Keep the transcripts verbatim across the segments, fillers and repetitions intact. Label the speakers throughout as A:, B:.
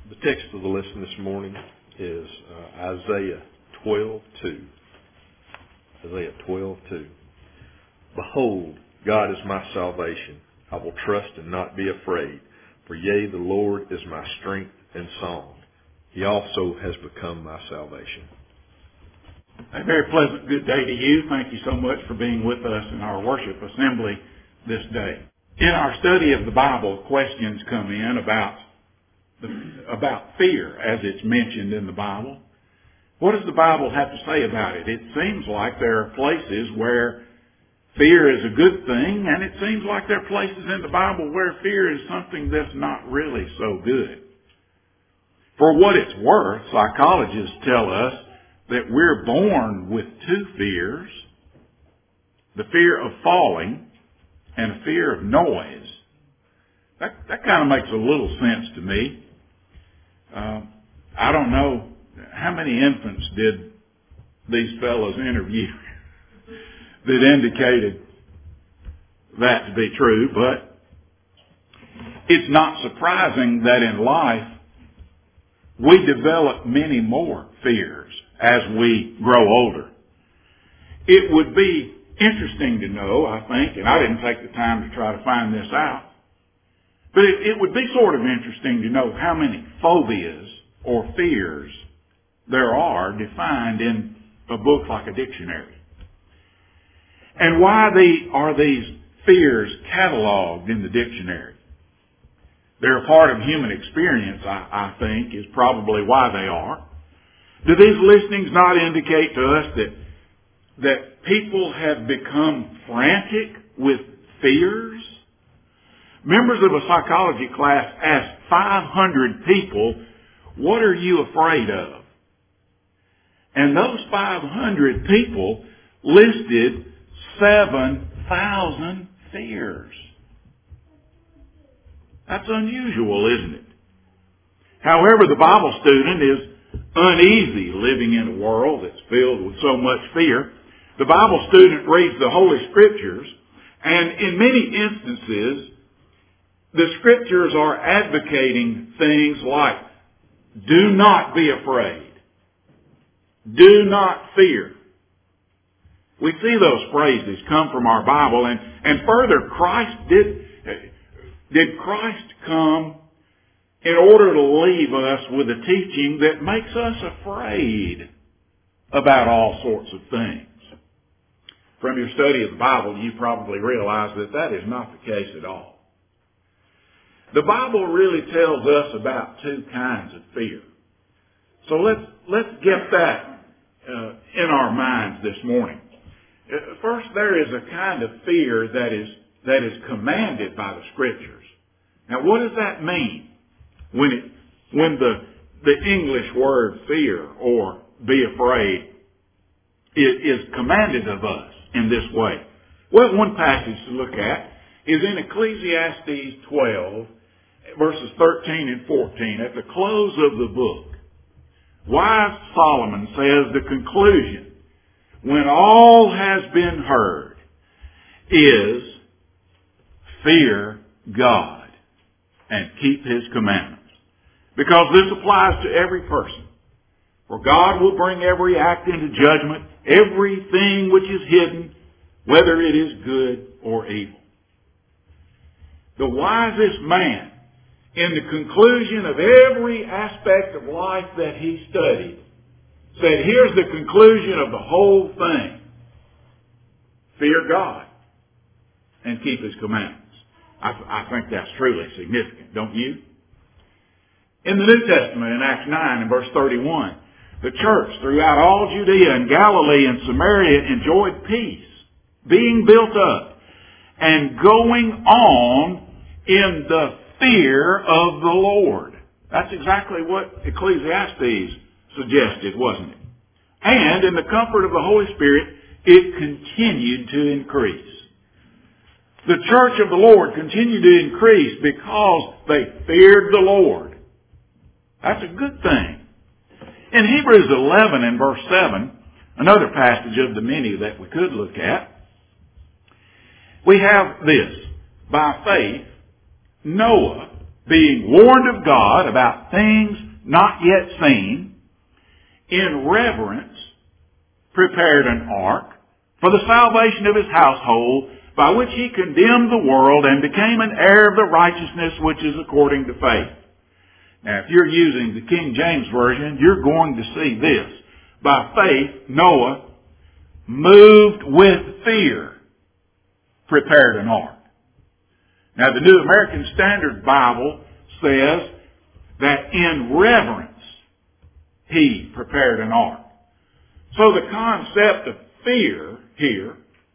A: The text of the lesson this morning is uh, Isaiah twelve two. Isaiah twelve two. Behold, God is my salvation. I will trust and not be afraid. For yea, the Lord is my strength and song. He also has become my salvation.
B: A very pleasant good day to you. Thank you so much for being with us in our worship assembly this day. In our study of the Bible, questions come in about the, about fear as it's mentioned in the Bible. What does the Bible have to say about it? It seems like there are places where fear is a good thing, and it seems like there are places in the Bible where fear is something that's not really so good. For what it's worth, psychologists tell us that we're born with two fears, the fear of falling and a fear of noise. That, that kind of makes a little sense to me. Uh, I don't know, how many infants did these fellows interview that indicated that to be true, but it's not surprising that in life we develop many more fears as we grow older. It would be interesting to know, I think, and I didn't take the time to try to find this out, but it, it would be sort of interesting to know how many phobias or fears there are defined in a book like a dictionary. And why the, are these fears cataloged in the dictionary? They're a part of human experience, I, I think, is probably why they are. Do these listings not indicate to us that, that people have become frantic with fears? Members of a psychology class asked five hundred people, what are you afraid of? And those five hundred people listed seven thousand fears. That's unusual, isn't it? However, the Bible student is uneasy living in a world that's filled with so much fear. The Bible student reads the Holy Scriptures, and in many instances, the Scriptures are advocating things like, do not be afraid. Do not fear. We see those phrases come from our Bible, and, and further, Christ did, did Christ come in order to leave us with a teaching that makes us afraid about all sorts of things. From your study of the Bible, you probably realize that that is not the case at all. The Bible really tells us about two kinds of fear. So let's, let's get that uh, in our minds this morning. First, there is a kind of fear that is, that is commanded by the Scriptures. Now, what does that mean when it, when the, the English word fear or be afraid is, is commanded of us in this way? Well, one passage to look at is in Ecclesiastes twelve, verses thirteen and fourteen. At the close of the book, wise Solomon says the conclusion, when all has been heard, is fear God and keep His commandments. Because this applies to every person. For God will bring every act into judgment, everything which is hidden, whether it is good or evil. The wisest man, in the conclusion of every aspect of life that he studied, said, here's the conclusion of the whole thing. Fear God and keep His commandments. I, I think that's truly significant, don't you? In the New Testament, in Acts nine and verse thirty-one, the church throughout all Judea and Galilee and Samaria enjoyed peace, being built up, and going on in the fear of the Lord. That's exactly what Ecclesiastes suggested, wasn't it? And in the comfort of the Holy Spirit, it continued to increase. The church of the Lord continued to increase because they feared the Lord. That's a good thing. In Hebrews eleven and verse seven, another passage of the many that we could look at, we have this. By faith, Noah, being warned of God about things not yet seen, in reverence prepared an ark for the salvation of his household, by which he condemned the world and became an heir of the righteousness which is according to faith. Now, if you're using the King James Version, you're going to see this. By faith, Noah, moved with fear, prepared an ark. Now, the New American Standard Bible says that in reverence, he prepared an ark. So the concept of fear here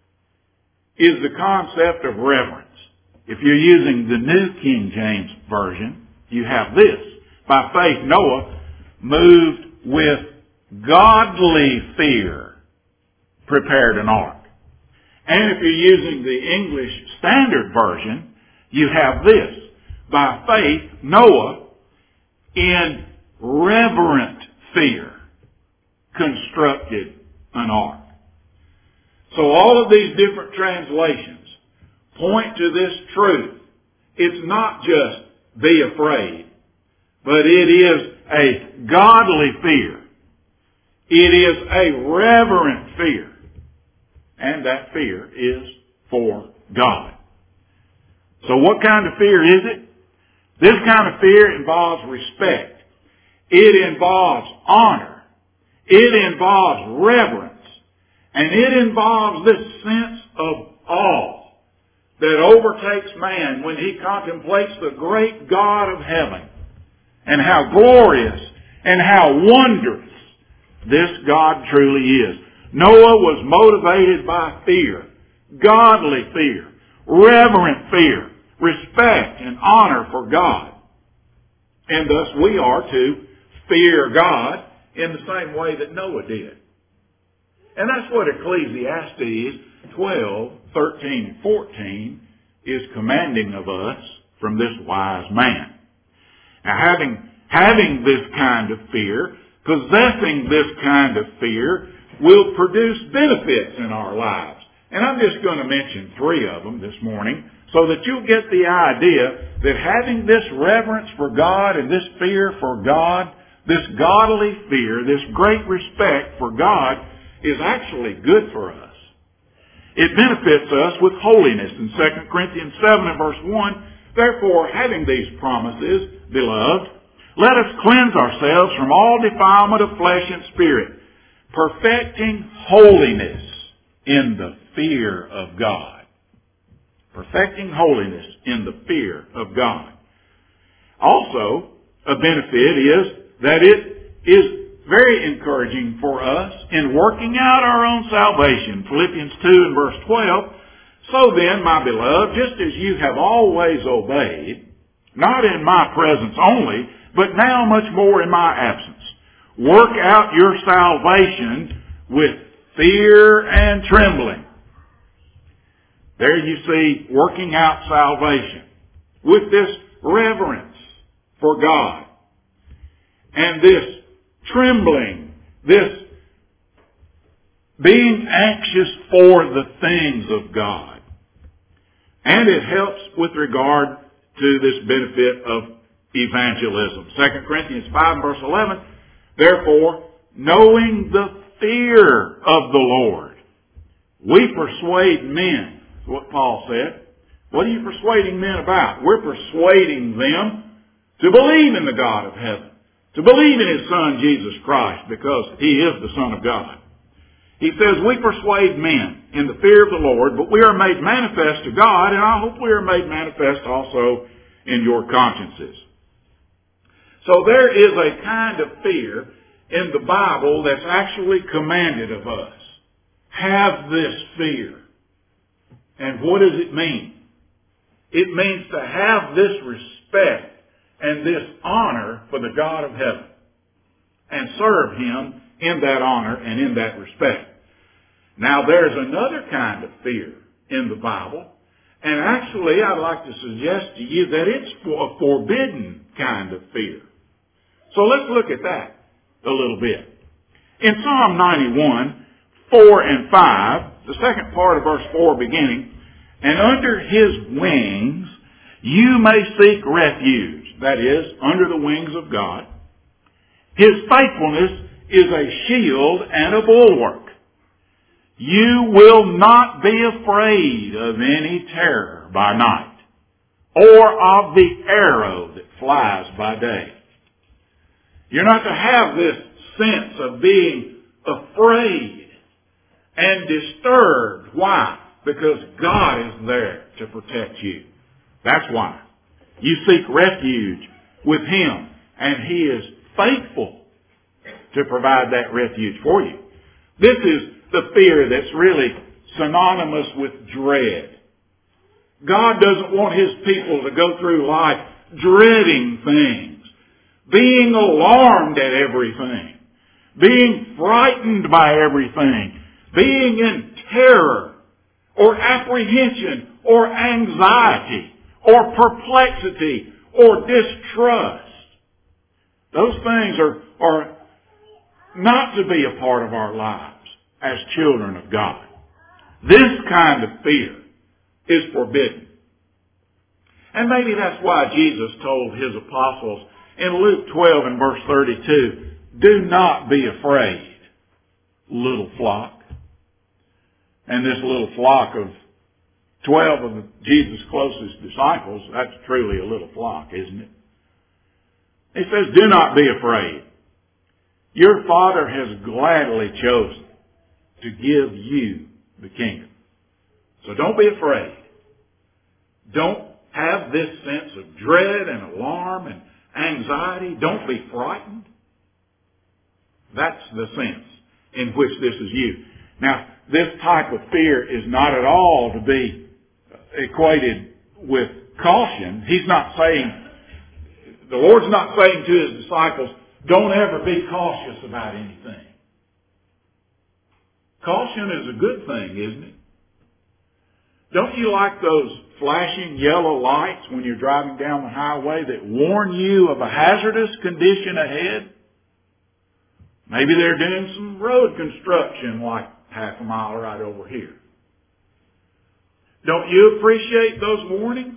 B: is the concept of reverence. If you're using the New King James Version, you have this. By faith, Noah moved with godly fear, prepared an ark. And if you're using the English Standard Version, you have this. By faith, Noah, in reverent fear, constructed an ark. So all of these different translations point to this truth. It's not just be afraid, but it is a godly fear. It is a reverent fear. And that fear is for God. So what kind of fear is it? This kind of fear involves respect. It involves honor. It involves reverence. And it involves this sense of awe that overtakes man when he contemplates the great God of heaven and how glorious and how wondrous this God truly is. Noah was motivated by fear, godly fear, reverent fear, respect and honor for God. And thus we are to fear God in the same way that Noah did. And that's what Ecclesiastes twelve, thirteen, and fourteen is commanding of us from this wise man. Now having, having this kind of fear, possessing this kind of fear, will produce benefits in our lives. And I'm just going to mention three of them this morning so that you'll get the idea that having this reverence for God and this fear for God, this godly fear, this great respect for God is actually good for us. It benefits us with holiness in Second Corinthians seven and verse one. Therefore, having these promises, beloved, let us cleanse ourselves from all defilement of flesh and spirit, perfecting holiness in the fear of God. Perfecting holiness in the fear of God. Also, a benefit is that it is very encouraging for us in working out our own salvation. Philippians two and verse twelve. So then, my beloved, just as you have always obeyed, not in my presence only, but now much more in my absence, work out your salvation with fear and trembling. There you see working out salvation with this reverence for God and this trembling, this being anxious for the things of God. And it helps with regard to this benefit of evangelism. Second Corinthians five verse eleven, therefore, knowing the fear of the Lord, we persuade men. That's what Paul said. What are you persuading men about? We're persuading them to believe in the God of heaven, to believe in His Son, Jesus Christ, because He is the Son of God. He says, we persuade men in the fear of the Lord, but we are made manifest to God, and I hope we are made manifest also in your consciences. So there is a kind of fear in the Bible that's actually commanded of us. Have this fear. And what does it mean? It means to have this respect and this honor for the God of heaven and serve Him in that honor and in that respect. Now there's another kind of fear in the Bible, and actually I'd like to suggest to you that it's a forbidden kind of fear. So let's look at that a little bit. In Psalm ninety-one, four and five, the second part of verse four beginning, and under His wings you may seek refuge. that is, under the wings of God. His faithfulness is a shield and a bulwark. You will not be afraid of any terror by night, or of the arrow that flies by day. You're not to have this sense of being afraid and disturbed. Why? Because God is there to protect you. That's why. You seek refuge with Him, and He is faithful to provide that refuge for you. This is the fear that's really synonymous with dread. God doesn't want His people to go through life dreading things, being alarmed at everything, being frightened by everything, being in terror or apprehension or anxiety or perplexity or distrust. Those things are, are not to be a part of our lives as children of God. This kind of fear is forbidden. And maybe that's why Jesus told His apostles in Luke twelve and verse thirty-two, do not be afraid, little flock. And this little flock of twelve of Jesus' closest disciples, that's truly a little flock, isn't it? He says, do not be afraid. Your Father has gladly chosen to give you the kingdom. So don't be afraid. Don't have this sense of dread and alarm and anxiety. Don't be frightened. That's the sense in which this is used. Now, this type of fear is not at all to be equated with caution. He's not saying, the Lord's not saying to His disciples, don't ever be cautious about anything. Caution is a good thing, isn't it? Don't you like those flashing yellow lights when you're driving down the highway that warn you of a hazardous condition ahead? Maybe they're doing some road construction like half a mile right over here. Don't you appreciate those warnings?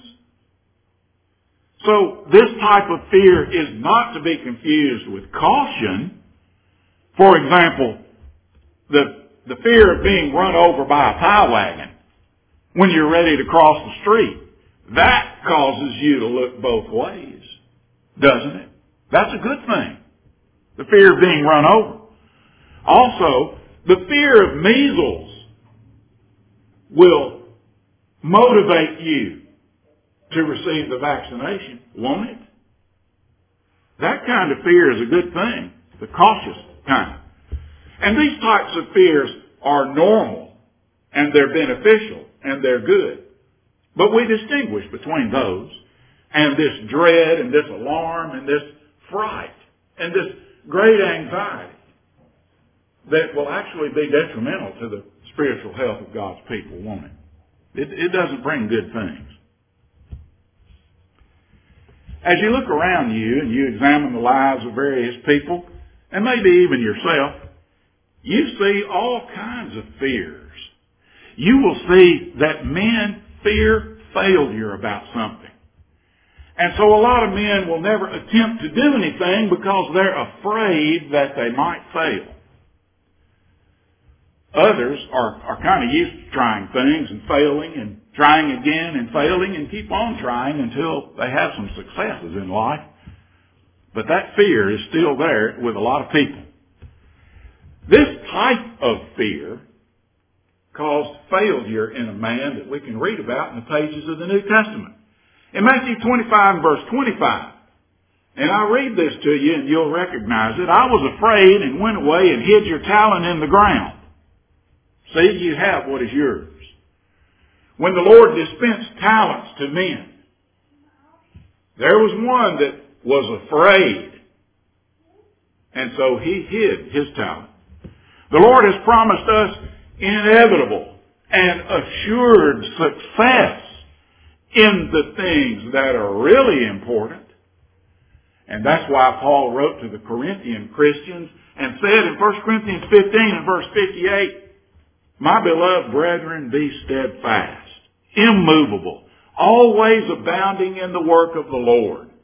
B: So this type of fear is not to be confused with caution. For example, the, the fear of being run over by a pie wagon when you're ready to cross the street. That causes you to look both ways, doesn't it? That's a good thing. The fear of being run over. Also, the fear of measles will motivate you to receive the vaccination, won't it? That kind of fear is a good thing, the cautious kind. And these types of fears are normal, and they're beneficial, and they're good. But we distinguish between those and this dread and this alarm and this fright and this great anxiety that will actually be detrimental to the spiritual health of God's people, won't it? It, it doesn't bring good things. As you look around you and you examine the lives of various people, and maybe even yourself, you see all kinds of fears. You will see that men fear failure about something. And so a lot of men will never attempt to do anything because they're afraid that they might fail. Others are, are kind of used to trying things and failing and trying again and failing and keep on trying until they have some successes in life. But that fear is still there with a lot of people. This type of fear caused failure in a man that we can read about in the pages of the New Testament. In Matthew twenty-five and verse twenty-five, and I read this to you and you'll recognize it. I was afraid and went away and hid your talent in the ground. See, you have what is yours. When the Lord dispensed talents to men, there was one that was afraid, and so he hid his talent. The Lord has promised us inevitable and assured success in the things that are really important. And that's why Paul wrote to the Corinthian Christians and said in First Corinthians fifteen and verse fifty-eight, my beloved brethren, be steadfast, immovable, always abounding in the work of the Lord,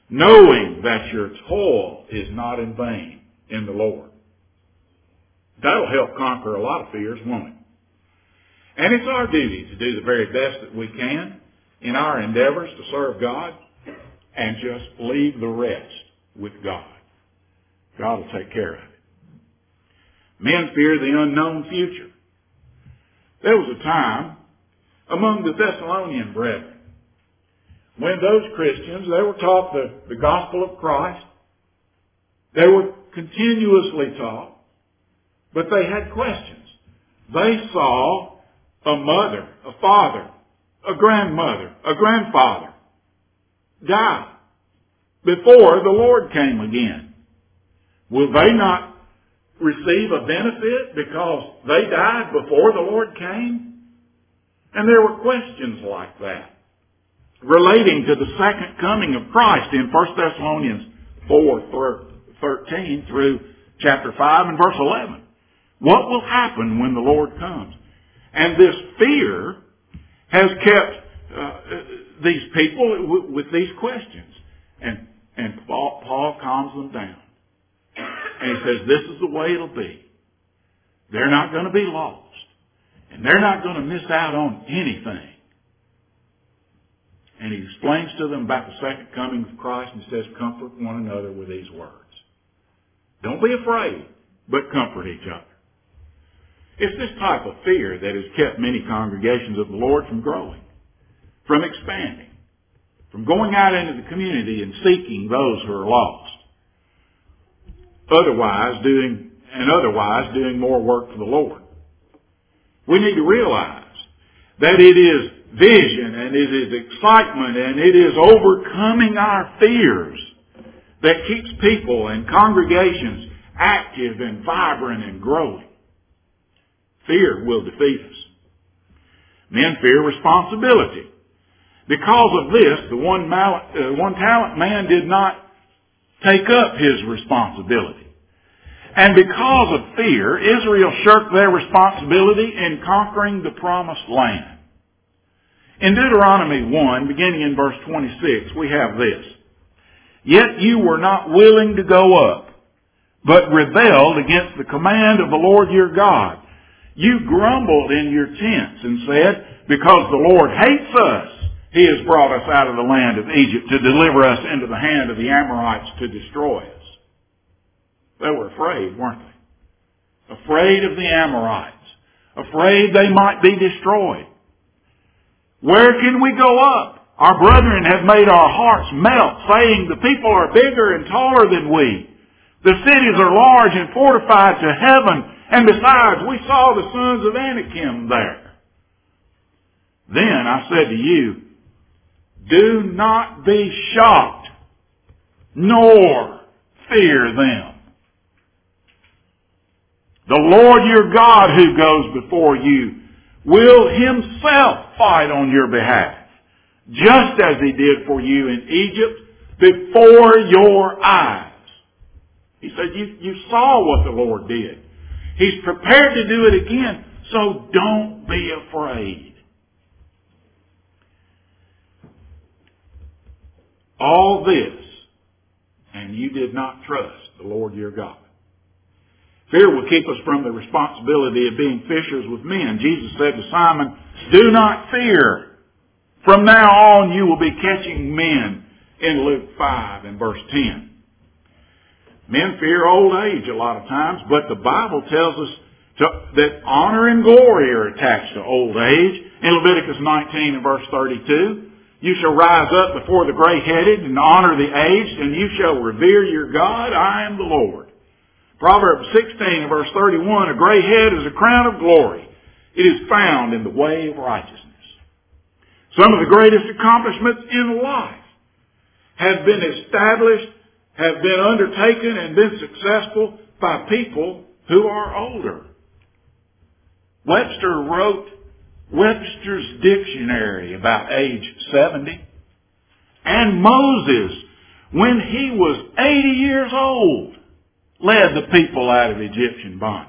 B: knowing that your toil is not in vain in the Lord. That'll help conquer a lot of fears, won't it? And it's our duty to do the very best that we can in our endeavors to serve God and just leave the rest with God. God will take care of it. Men fear the unknown future. There was a time among the Thessalonian brethren when those Christians, they were taught the, the gospel of Christ. They were continuously taught, but they had questions. They saw a mother, a father, a grandmother, a grandfather die before the Lord came again. Will they not receive a benefit because they died before the Lord came? And there were questions like that relating to the second coming of Christ in First Thessalonians four thirteen through chapter five and verse eleven. What will happen when the Lord comes? And this fear has kept uh, these people with, with these questions. And, and Paul, Paul calms them down. And he says, this is the way it'll be. They're not going to be lost. And they're not going to miss out on anything. And he explains to them about the second coming of Christ and says, comfort one another with these words. Don't be afraid, but comfort each other. It's this type of fear that has kept many congregations of the Lord from growing, from expanding, from going out into the community and seeking those who are lost. Otherwise doing, and otherwise doing more work for the Lord. We need to realize that it is vision and it is excitement and it is overcoming our fears that keeps people and congregations active and vibrant and growing. Fear will defeat us. Men fear responsibility. Because of this, the one, mal- uh, one talent man did not take up his responsibility. And because of fear, Israel shirked their responsibility in conquering the promised land. In Deuteronomy one, beginning in verse twenty-six, we have this. Yet you were not willing to go up, but rebelled against the command of the Lord your God. You grumbled in your tents and said, because the Lord hates us, He has brought us out of the land of Egypt to deliver us into the hand of the Amorites to destroy us. They were afraid, weren't they? Afraid of the Amorites. Afraid they might be destroyed. Where can we go up? Our brethren have made our hearts melt, saying the people are bigger and taller than we. The cities are large and fortified to heaven, and besides, we saw the sons of Anakim there. Then I said to you, do not be shocked, nor fear them. The Lord your God who goes before you will Himself fight on your behalf, just as He did for you in Egypt before your eyes. He said, you, you saw what the Lord did. He's prepared to do it again, so don't be afraid. All this, and you did not trust the Lord your God. Fear will keep us from the responsibility of being fishers with men. Jesus said to Simon, do not fear. From now on you will be catching men, in Luke five and verse ten. Men fear old age a lot of times, but the Bible tells us to, that honor and glory are attached to old age. In Leviticus nineteen and verse thirty-two, you shall rise up before the gray-headed and honor the aged, and you shall revere your God. I am the Lord. Proverbs sixteen and verse thirty-one, a gray head is a crown of glory. It is found in the way of righteousness. Some of the greatest accomplishments in life have been established, have been undertaken and been successful by people who are older. Webster wrote Webster's Dictionary about age seventy. And Moses, when he was eighty years old, led the people out of Egyptian bondage.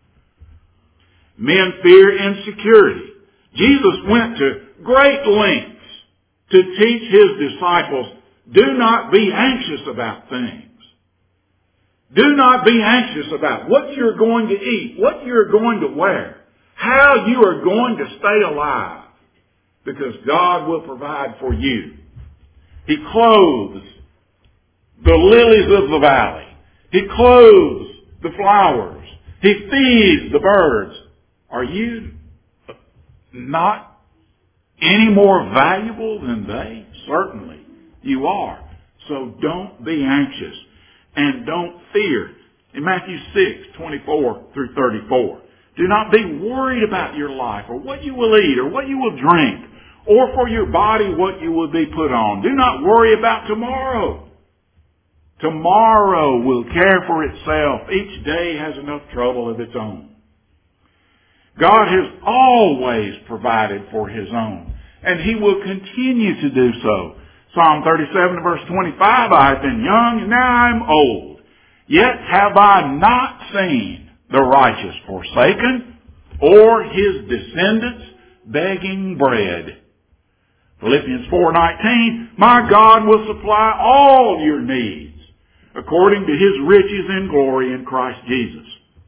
B: Men fear insecurity. Jesus went to great lengths to teach His disciples Do not be anxious about things. Do not be anxious about what you're going to eat, what you're going to wear, how you are going to stay alive, because God will provide for you. He clothes the lilies of the valley. He clothes the flowers. He feeds the birds. Are you not any more valuable than they? Certainly you are. So don't be anxious and don't fear. In Matthew six, twenty-four through thirty-four, do not be worried about your life or what you will eat or what you will drink, or for your body what you will be put on. Do not worry about tomorrow. Tomorrow will care for itself. Each day has enough trouble of its own. God has always provided for His own, and He will continue to do so. Psalm thirty-seven verse twenty-five, I have been young and now I am old, yet have I not seen the righteous forsaken, or his descendants begging bread. Philippians four nineteen, my God will supply all your needs according to His riches in glory in Christ Jesus.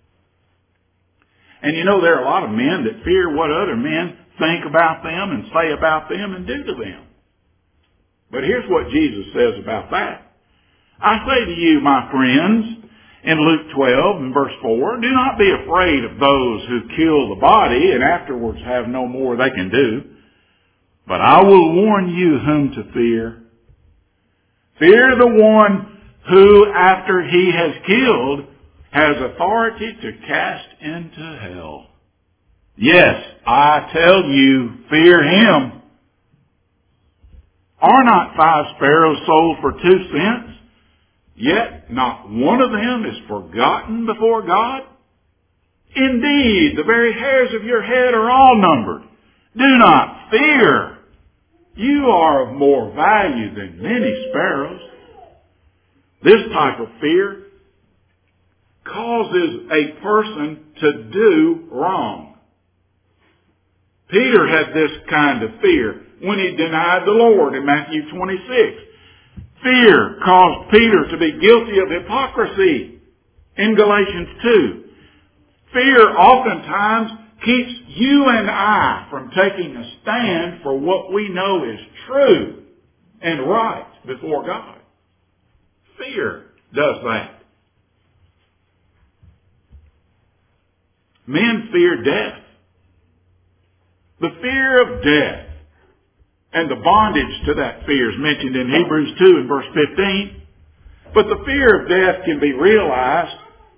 B: And you know, there are a lot of men that fear what other men think about them and say about them and do to them. But here's what Jesus says about that. I say to you, my friends, in Luke twelve and verse four, do not be afraid of those who kill the body and afterwards have no more they can do. But I will warn you whom to fear. Fear the one who, after he has killed, has authority to cast into hell. Yes, I tell you, fear him. Are not five sparrows sold for two cents? Yet not one of them is forgotten before God? Indeed, the very hairs of your head are all numbered. Do not fear. You are of more value than many sparrows. This type of fear causes a person to do wrong. Peter had this kind of fear when he denied the Lord in Matthew twenty-six. Fear caused Peter to be guilty of hypocrisy in Galatians two. Fear oftentimes keeps you and I from taking a stand for what we know is true and right before God. Fear does that. Men fear death. The fear of death and the bondage to that fear is mentioned in Hebrews two and verse fifteen. But the fear of death can be realized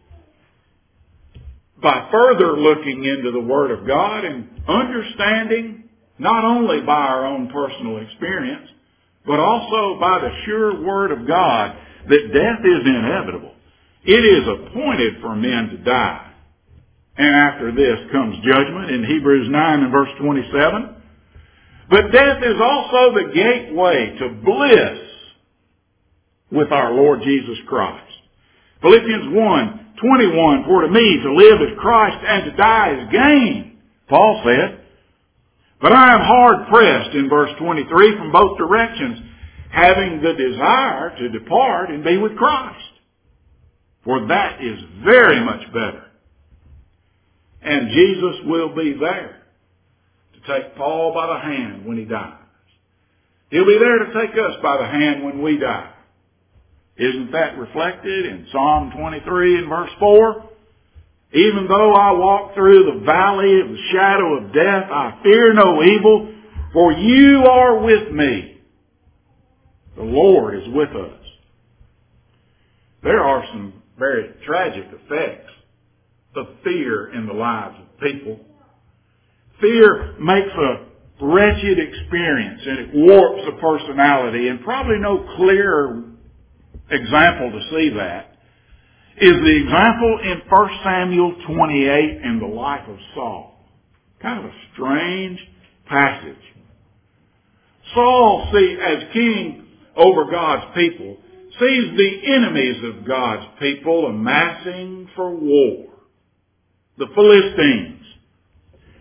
B: by further looking into the Word of God and understanding not only by our own personal experience, but also by the sure Word of God that death is inevitable. It is appointed for men to die. And after this comes judgment in Hebrews nine and verse twenty-seven. But death is also the gateway to bliss with our Lord Jesus Christ. Philippians one twenty-one, for to me to live is Christ and to die is gain, Paul said. But I am hard pressed in verse twenty-three from both directions, having the desire to depart and be with Christ. For that is very much better. And Jesus will be there to take Paul by the hand when he dies. He'll be there to take us by the hand when we die. Isn't that reflected in Psalm twenty-three and verse four? Even though I walk through the valley of the shadow of death, I fear no evil, for you are with me. The Lord is with us. There are some very tragic effects of fear in the lives of people. Fear makes a wretched experience and it warps a personality, and probably no clearer example to see that is the example in First Samuel twenty-eight in the life of Saul. Kind of a strange passage. Saul, see, as king over God's people, sees the enemies of God's people amassing for war, the Philistines.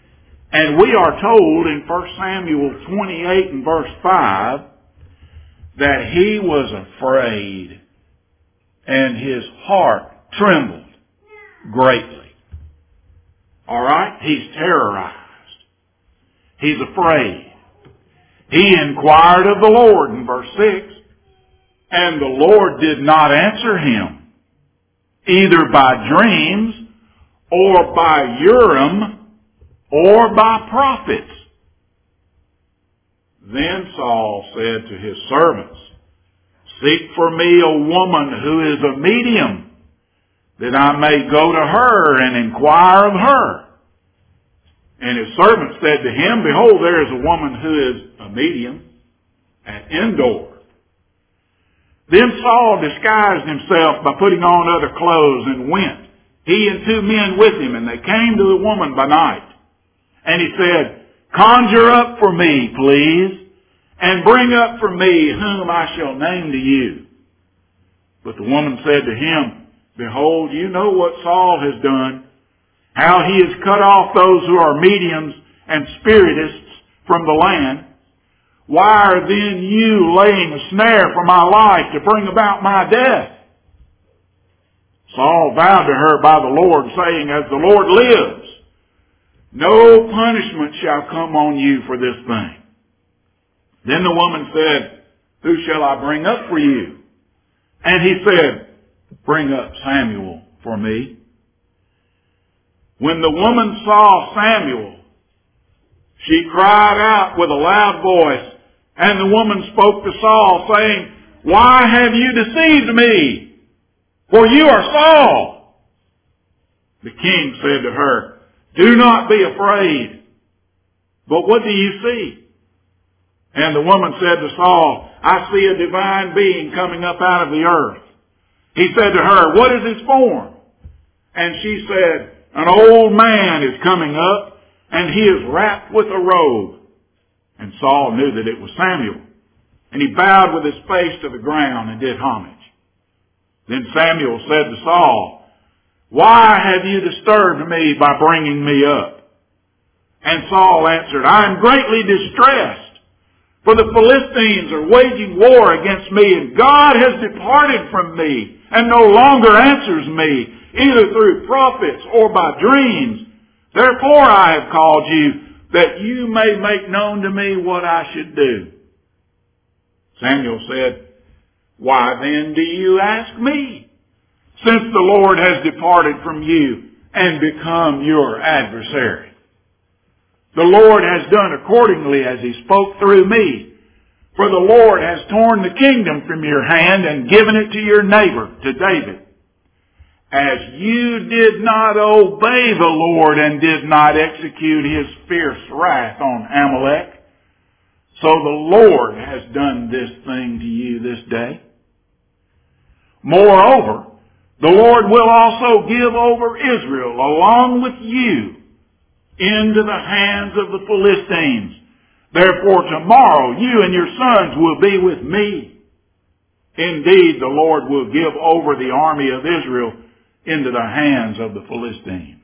B: And we are told in First Samuel twenty-eight and verse five that he was afraid and his heart trembled greatly. All right? He's terrorized. He's afraid. He inquired of the Lord in verse six, and the Lord did not answer him, either by dreams or by Urim or by prophets. Then Saul said to his servants, "Seek for me a woman who is a medium, that I may go to her and inquire of her." And his servant said to him, "Behold, there is a woman who is a medium at Endor." Then Saul disguised himself by putting on other clothes and went, he and two men with him, and they came to the woman by night. And he said, "Conjure up for me, please, and bring up for me whom I shall name to you." But the woman said to him, "Behold, you know what Saul has done, how he has cut off those who are mediums and spiritists from the land. Why are then you laying a snare for my life to bring about my death?" Saul vowed to her by the Lord, saying, "As the Lord lives, no punishment shall come on you for this thing." Then the woman said, "Who shall I bring up for you?" And he said, "Bring up Samuel for me." When the woman saw Samuel, she cried out with a loud voice, and the woman spoke to Saul, saying, "Why have you deceived me? For you are Saul." The king said to her, "Do not be afraid. But what do you see?" And the woman said to Saul, "I see a divine being coming up out of the earth." He said to her, "What is his form?" And she said, "An old man is coming up, and he is wrapped with a robe." And Saul knew that it was Samuel. And he bowed with his face to the ground and did homage. Then Samuel said to Saul, "Why have you disturbed me by bringing me up?" And Saul answered, "I am greatly distressed, for the Philistines are waging war against me, and God has departed from me and no longer answers me, either through prophets or by dreams. Therefore I have called you, that you may make known to me what I should do." Samuel said, "Why then do you ask me, since the Lord has departed from you and become your adversary? The Lord has done accordingly as he spoke through me. For the Lord has torn the kingdom from your hand and given it to your neighbor, to David. As you did not obey the Lord and did not execute his fierce wrath on Amalek, so the Lord has done this thing to you this day. Moreover, the Lord will also give over Israel along with you into the hands of the Philistines. Therefore tomorrow you and your sons will be with me. Indeed, the Lord will give over the army of Israel into the hands of the Philistines."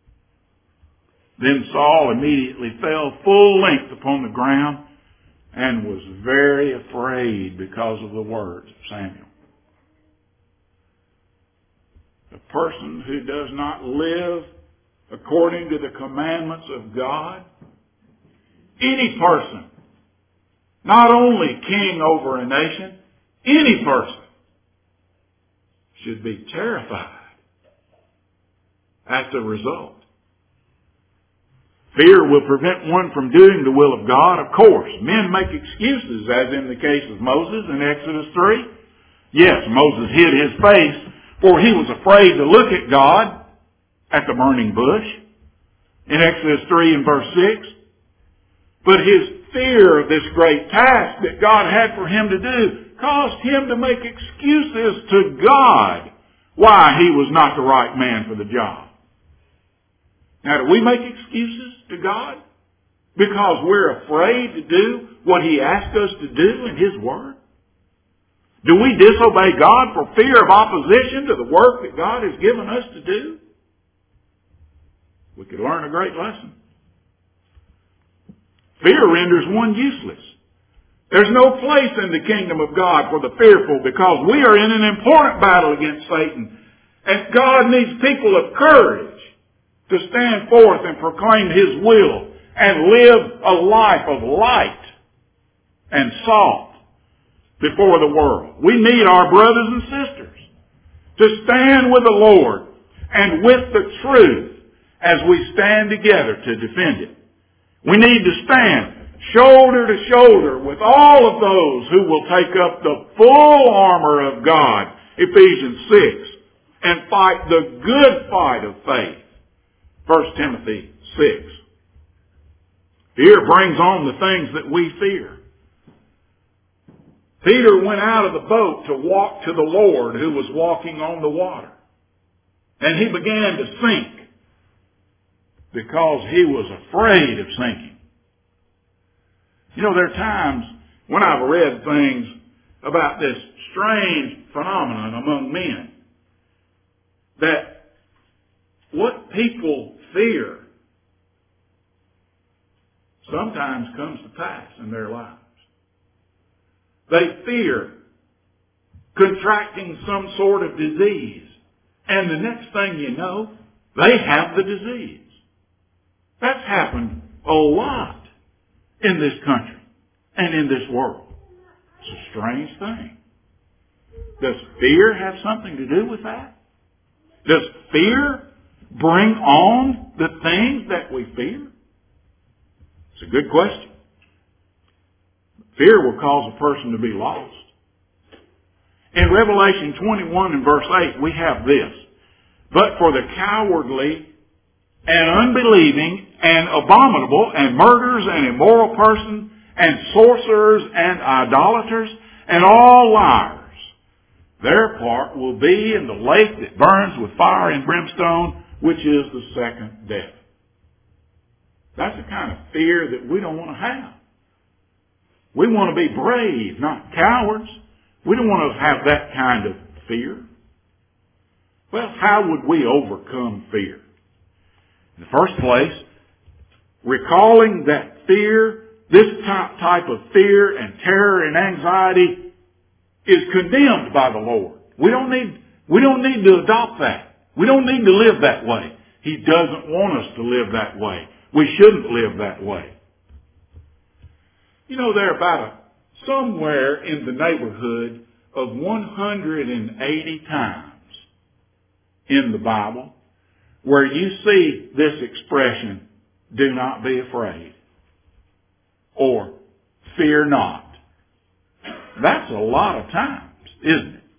B: Then Saul immediately fell full length upon the ground and was very afraid because of the words of Samuel. The person who does not live according to the commandments of God, any person, not only king over a nation, any person should be terrified at the result. Fear will prevent one from doing the will of God, of course. Men make excuses, as in the case of Moses in Exodus three. Yes, Moses hid his face, for he was afraid to look at God at the burning bush in Exodus three and verse six. But his fear of this great task that God had for him to do caused him to make excuses to God why he was not the right man for the job. Now, do we make excuses to God because we're afraid to do what he asked us to do in his word? Do we disobey God for fear of opposition to the work that God has given us to do? We could learn a great lesson. Fear renders one useless. There's no place in the kingdom of God for the fearful, because we are in an important battle against Satan. And God needs people of courage to stand forth and proclaim His will and live a life of light and salt before the world. We need our brothers and sisters to stand with the Lord and with the truth as we stand together to defend it. We need to stand shoulder to shoulder with all of those who will take up the full armor of God, Ephesians six, and fight the good fight of faith, First Timothy six. Fear brings on the things that we fear. Peter went out of the boat to walk to the Lord who was walking on the water. And he began to sink because he was afraid of sinking. You know, there are times when I've read things about this strange phenomenon among men, that what people fear sometimes comes to pass in their lives. They fear contracting some sort of disease, and the next thing you know, they have the disease. That's happened a lot in this country and in this world. It's a strange thing. Does fear have something to do with that? Does fear bring on the things that we fear? It's a good question. Fear will cause a person to be lost. In Revelation twenty-one and verse eight, we have this. But for the cowardly and unbelieving and abominable and murderers and immoral persons and sorcerers and idolaters and all liars, their part will be in the lake that burns with fire and brimstone, which is the second death. That's the kind of fear that we don't want to have. We want to be brave, not cowards. We don't want to have that kind of fear. Well, how would we overcome fear? In the first place, recalling that fear, this type of fear and terror and anxiety is condemned by the Lord. We don't need, we don't need to adopt that. We don't need to live that way. He doesn't want us to live that way. We shouldn't live that way. You know, there are about a, somewhere in the neighborhood of one hundred eighty times in the Bible where you see this expression, do not be afraid, or fear not. That's a lot of times, isn't it?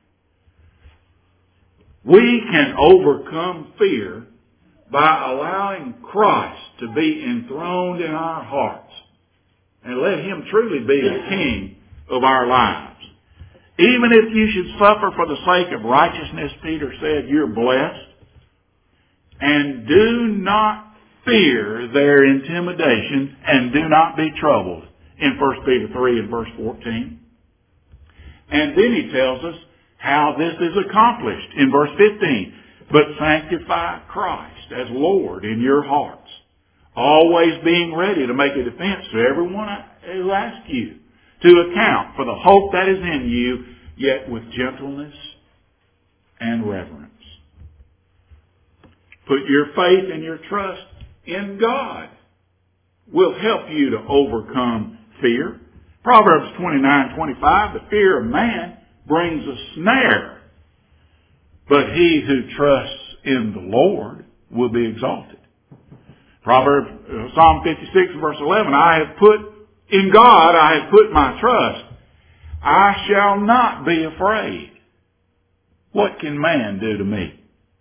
B: We can overcome fear by allowing Christ to be enthroned in our hearts and let Him truly be the King of our lives. Even if you should suffer for the sake of righteousness, Peter said, you're blessed. And do not fear their intimidation, and do not be troubled, in First Peter three and verse fourteen. And then he tells us how this is accomplished in verse fifteen. But sanctify Christ as Lord in your hearts, always being ready to make a defense to everyone who asks you to account for the hope that is in you, yet with gentleness and reverence. Put your faith and your trust in God. Will help you to overcome fear. Proverbs twenty-nine twenty-five, the fear of man brings a snare, but he who trusts in the Lord will be exalted. Proverbs, uh, Psalm fifty-six verse eleven, I have put, in God I have put my trust. I shall not be afraid. What can man do to me?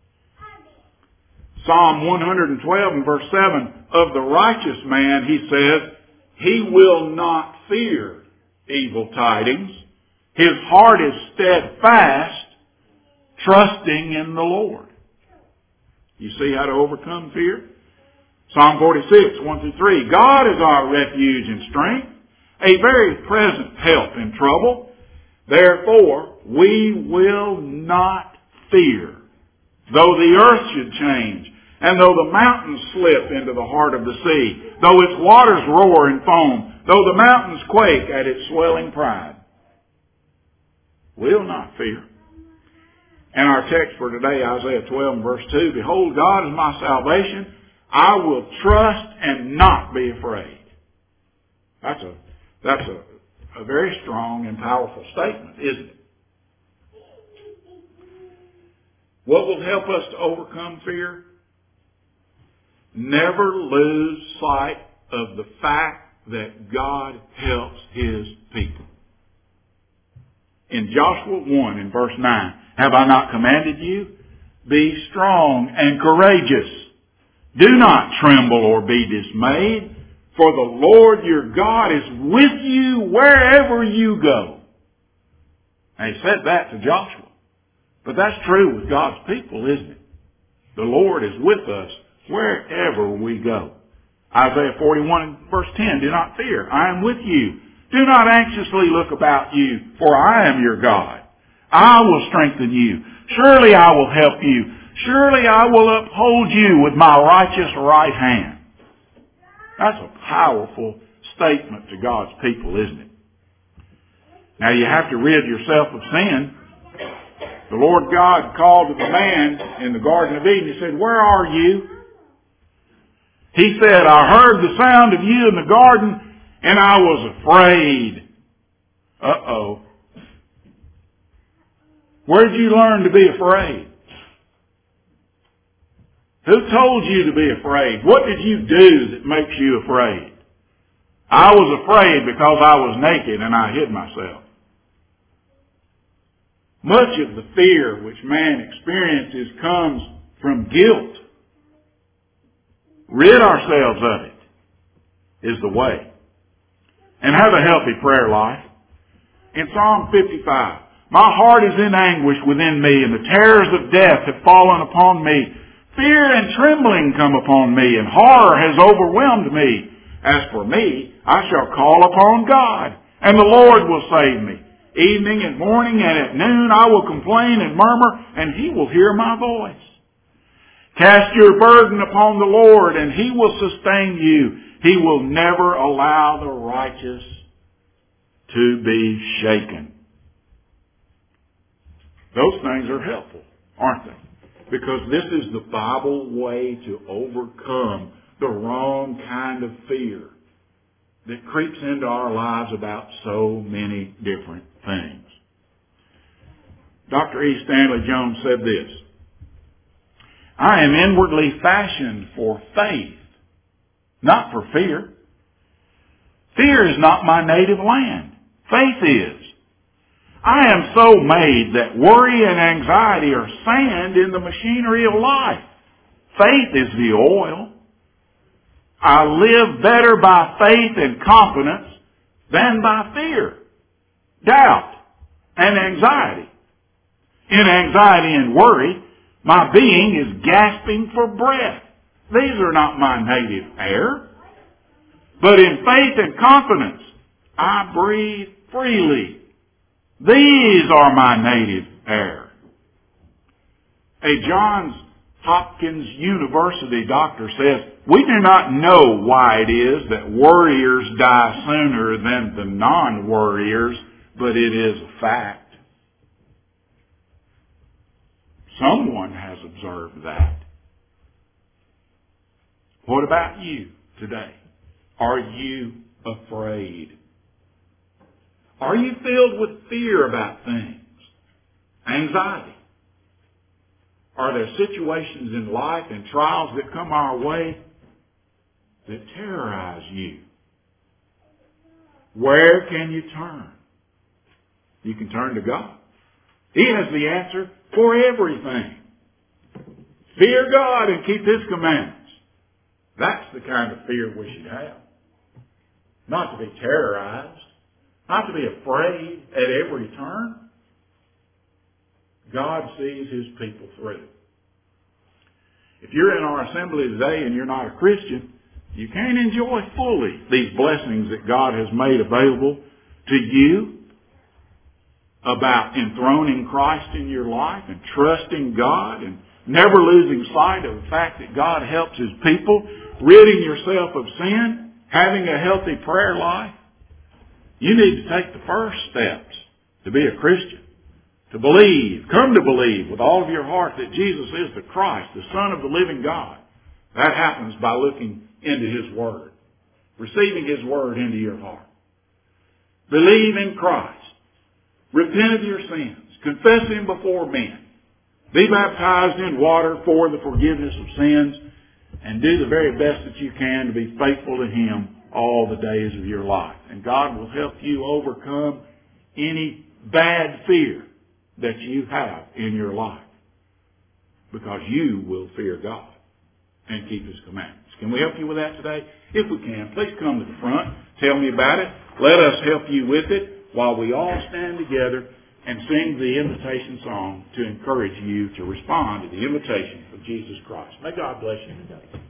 B: Psalm one twelve and verse seven, of the righteous man, he says, he will not fear evil tidings. His heart is steadfast, trusting in the Lord. You see how to overcome fear? Psalm forty-six, one through three, God is our refuge and strength, a very present help in trouble. Therefore, we will not fear, though the earth should change, and though the mountains slip into the heart of the sea, though its waters roar and foam, though the mountains quake at its swelling pride, will not fear. And our text for today, Isaiah twelve and verse two, behold, God is my salvation. I will trust and not be afraid. That's a, that's a, a very strong and powerful statement, isn't it? What will help us to overcome fear? Never lose sight of the fact that God helps His people. In Joshua one in verse nine, have I not commanded you? Be strong and courageous. Do not tremble or be dismayed, for the Lord your God is with you wherever you go. And He said that to Joshua. But that's true with God's people, isn't it? The Lord is with us wherever we go. Isaiah forty-one verse ten, do not fear, I am with you. Do not anxiously look about you, for I am your God. I will strengthen you. Surely I will help you. Surely I will uphold you with my righteous right hand. That's a powerful statement to God's people, isn't it? Now you have to rid yourself of sin. The Lord God called to the man in the Garden of Eden. He said, where are you? He said, I heard the sound of you in the garden and I was afraid. Uh-oh. Where did you learn to be afraid? Who told you to be afraid? What did you do that makes you afraid? I was afraid because I was naked and I hid myself. Much of the fear which man experiences comes from guilt. Rid ourselves of it is the way. And have a healthy prayer life. In Psalm fifty-five, my heart is in anguish within me, and the terrors of death have fallen upon me. Fear and trembling come upon me, and horror has overwhelmed me. As for me, I shall call upon God, and the Lord will save me. Evening and morning and at noon I will complain and murmur, and He will hear my voice. Cast your burden upon the Lord, and He will sustain you. He will never allow the righteous to be shaken. Those things are helpful, aren't they? Because this is the Bible way to overcome the wrong kind of fear that creeps into our lives about so many different things. Doctor E. Stanley Jones said this, I am inwardly fashioned for faith, not for fear. Fear is not my native land. Faith is. I am so made that worry and anxiety are sand in the machinery of life. Faith is the oil. I live better by faith and confidence than by fear, doubt, and anxiety. In anxiety and worry, my being is gasping for breath. These are not my native air. But in faith and confidence, I breathe freely. These are my native air. A Johns Hopkins University doctor says, we do not know why it is that worriers die sooner than the non-worriers, but it is a fact. Someone has observed that. What about you today? Are you afraid? Are you filled with fear about things? Anxiety? Are there situations in life and trials that come our way that terrorize you? Where can you turn? You can turn to God. He has the answer for everything. Fear God and keep His commandments. That's the kind of fear we should have. Not to be terrorized. Not to be afraid at every turn. God sees His people through. If you're in our assembly today and you're not a Christian, you can't enjoy fully these blessings that God has made available to you about enthroning Christ in your life and trusting God and never losing sight of the fact that God helps His people, ridding yourself of sin, having a healthy prayer life, You need to take the first steps to be a Christian. To believe, come to believe with all of your heart that Jesus is the Christ, the Son of the living God. That happens by looking into His Word. Receiving His Word into your heart. Believe in Christ. Repent of your sins. Confess Him before men. Be baptized in water for the forgiveness of sins. And do the very best that you can to be faithful to Him all the days of your life. And God will help you overcome any bad fear that you have in your life. Because you will fear God and keep His commandments. Can we help you with that today? If we can, please come to the front. Tell me about it. Let us help you with it while we all stand together and sing the invitation song to encourage you to respond to the invitation of Jesus Christ. May God bless you today.